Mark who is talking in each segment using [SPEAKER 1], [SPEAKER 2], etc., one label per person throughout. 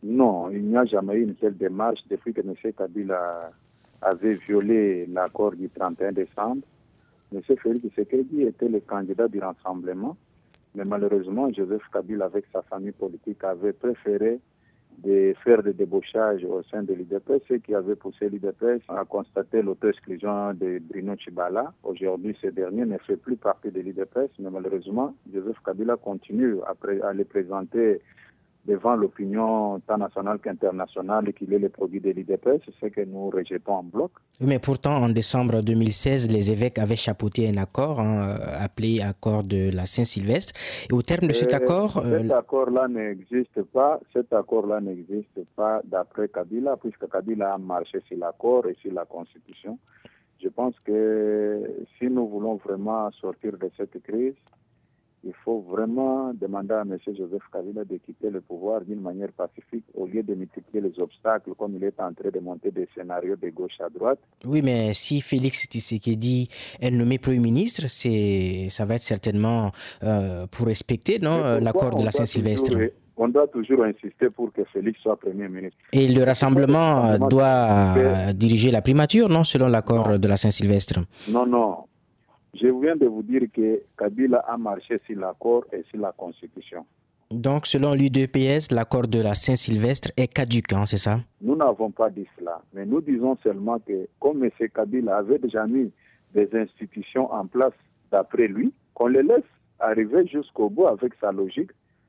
[SPEAKER 1] Non, il n'y a jamais eu une telle démarche depuis que M. Kabila avait violé l'accord du 31 décembre. M. Félix Tshisekedi était le candidat du rassemblement, mais malheureusement, Joseph Kabila, avec sa famille politique, avait préféré de faire des débauchages au sein de l'UDPS, ce qui avait poussé l'UDPS à constater l'auto-exclusion de Bruno Tshibala. Aujourd'hui, ce dernier ne fait plus partie de l'UDPS, mais malheureusement, Joseph Kabila continue à le présenter devant l'opinion tant nationale qu'internationale qu'il est le produit de l'UDPS, c'est ce que nous rejetons en bloc.
[SPEAKER 2] Oui, mais pourtant, en décembre 2016, les évêques avaient chapeauté un accord appelé accord de la Saint-Sylvestre. Et au terme de cet accord...
[SPEAKER 1] Cet accord-là n'existe pas. Cet accord-là n'existe pas d'après Kabila, puisque Kabila a marché sur l'accord et sur la Constitution. Je pense que si nous voulons vraiment sortir de cette crise, il faut vraiment demander à M. Joseph Kabila de quitter le pouvoir d'une manière pacifique au lieu de multiplier les obstacles comme il est en train de monter des scénarios de gauche à droite.
[SPEAKER 2] Oui, mais si Félix Tshisekedi est nommé Premier ministre, ça va être certainement pour respecter l'accord de la Saint-Sylvestre.
[SPEAKER 1] On doit toujours insister pour que Félix soit Premier ministre.
[SPEAKER 2] Et le rassemblement doit diriger la primature, non, selon l'accord de la Saint-Sylvestre?
[SPEAKER 1] Non. Je viens de vous dire que Kabila a marché sur l'accord et sur la Constitution.
[SPEAKER 2] Donc, selon l'UDPS, l'accord de la Saint-Sylvestre est caduc, c'est ça?
[SPEAKER 1] Nous n'avons pas dit cela, mais nous disons seulement que comme M. Kabila avait déjà mis des institutions en place d'après lui, qu'on les laisse arriver jusqu'au bout avec sa logique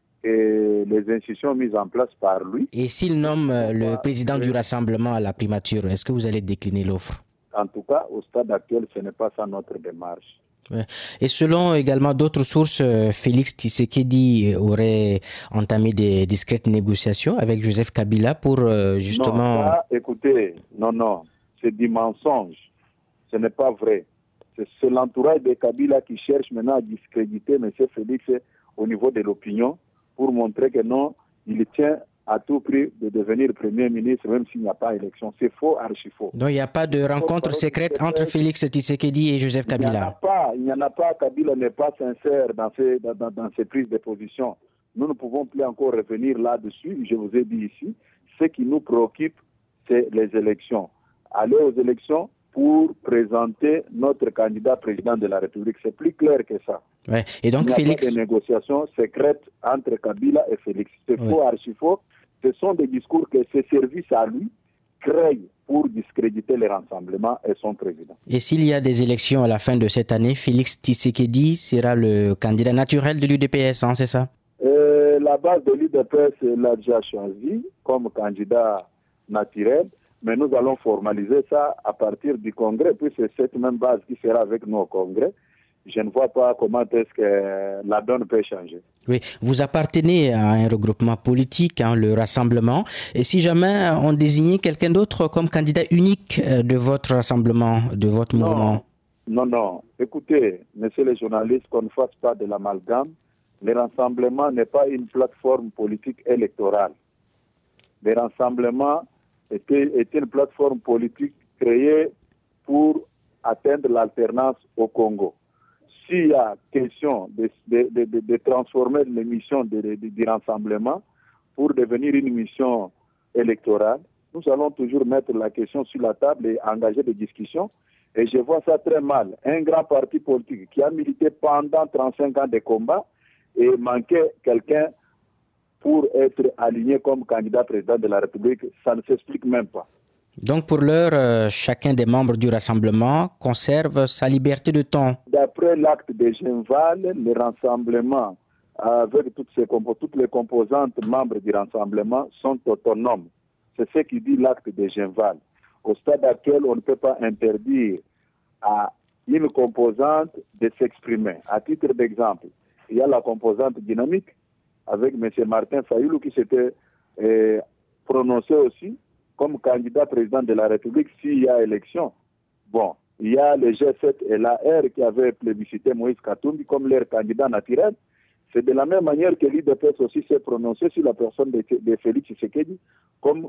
[SPEAKER 1] et les institutions mises en place par lui.
[SPEAKER 2] Et s'il nomme le président du rassemblement à la primature, est-ce que vous allez décliner l'offre?
[SPEAKER 1] En tout cas, au stade actuel, ce n'est pas ça notre démarche.
[SPEAKER 2] Et selon également d'autres sources, Félix Tshisekedi aurait entamé des discrètes négociations avec Joseph Kabila pour justement...
[SPEAKER 1] Non, ça, écoutez, non, c'est du mensonge. Ce n'est pas vrai. C'est l'entourage de Kabila qui cherche maintenant à discréditer M. Félix au niveau de l'opinion pour montrer que non, il tient à tout prix de devenir Premier ministre, même s'il n'y a pas élection. C'est faux, archi faux.
[SPEAKER 2] Donc il n'y a pas de rencontre secrète entre Félix Tshisekedi et Joseph Kabila?
[SPEAKER 1] Il n'y en a pas. Kabila n'est pas sincère dans ses prises de position. Nous ne pouvons plus encore revenir là-dessus. Je vous ai dit ici, ce qui nous préoccupe, c'est les élections. Aller aux élections pour présenter notre candidat président de la République. C'est plus clair que ça.
[SPEAKER 2] Ouais. Et donc,
[SPEAKER 1] il n'y a pas de négociations secrètes entre Kabila et Félix. C'est faux, archi faux. Ce sont des discours que ses services à lui créent pour discréditer les rassemblements et son président.
[SPEAKER 2] Et s'il y a des élections à la fin de cette année, Félix Tshisekedi sera le candidat naturel de l'UDPS, c'est ça?
[SPEAKER 1] La base de l'UDPS l'a déjà choisi comme candidat naturel, mais nous allons formaliser ça à partir du Congrès, puis c'est cette même base qui sera avec nous au Congrès. Je ne vois pas comment est-ce que la donne peut changer.
[SPEAKER 2] Oui, vous appartenez à un regroupement politique, le Rassemblement. Et si jamais on désignait quelqu'un d'autre comme candidat unique de votre rassemblement, de votre mouvement?
[SPEAKER 1] Non. Écoutez, messieurs les journalistes, qu'on ne fasse pas de l'amalgame. Le Rassemblement n'est pas une plateforme politique électorale. Le Rassemblement est une plateforme politique créée pour atteindre l'alternance au Congo. S'il y a question de transformer les missions du Rassemblement pour devenir une mission électorale, nous allons toujours mettre la question sur la table et engager des discussions. Et je vois ça très mal. Un grand parti politique qui a milité pendant 35 ans de combat et manquait quelqu'un pour être aligné comme candidat président de la République, ça ne s'explique même pas.
[SPEAKER 2] Donc pour l'heure, chacun des membres du Rassemblement conserve sa liberté de ton.
[SPEAKER 1] D'après l'acte de Genval, le Rassemblement, avec toutes les composantes membres du Rassemblement, sont autonomes. C'est ce qui dit l'acte de Genval. Au stade actuel, on ne peut pas interdire à une composante de s'exprimer. À titre d'exemple, il y a la composante dynamique avec M. Martin Fayoulou qui s'était prononcé aussi comme candidat président de la République s'il y a élection. Bon, il y a le G7 et l'AR qui avaient plébiscité Moïse Katumbi comme leur candidat naturel. C'est de la même manière que l'IDPS aussi s'est prononcé sur la personne de Félix Tshisekedi comme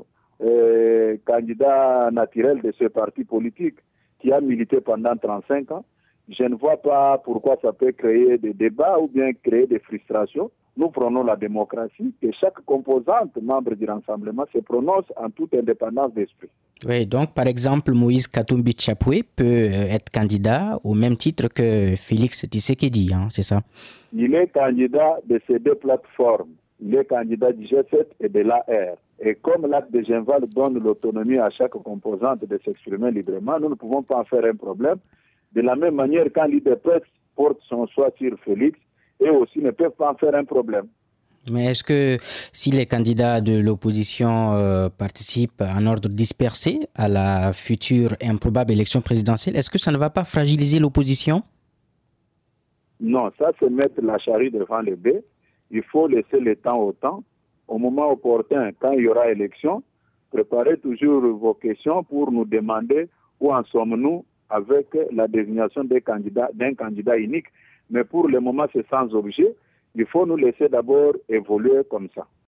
[SPEAKER 1] candidat naturel de ce parti politique qui a milité pendant 35 ans je ne vois pas pourquoi ça peut créer des débats ou bien créer des frustrations. Nous prenons la démocratie, que chaque composante membre du rassemblement se prononce en toute indépendance d'esprit.
[SPEAKER 2] Oui, donc par exemple, Moïse Katumbi Tchapoué peut être candidat au même titre que Félix Tshisekedi, hein, c'est ça?
[SPEAKER 1] Il est candidat de ces deux plateformes. Il est candidat du G7 et de l'AR. Et comme l'acte de Genval donne l'autonomie à chaque composante de s'exprimer librement, nous ne pouvons pas en faire un problème. De la même manière, quand l'IDPS porte son choix sur Félix, eux aussi ne peuvent pas en faire un problème.
[SPEAKER 2] Mais est-ce que si les candidats de l'opposition participent en ordre dispersé à la future improbable élection présidentielle, est-ce que ça ne va pas fragiliser l'opposition?
[SPEAKER 1] Non, ça c'est mettre la charrue devant les bœufs. Il faut laisser le temps au temps. Au moment opportun, quand il y aura élection, préparez toujours vos questions pour nous demander où en sommes-nous avec la désignation d'un candidat unique. Mais pour le moment, c'est sans objet. Il faut nous laisser d'abord évoluer comme ça.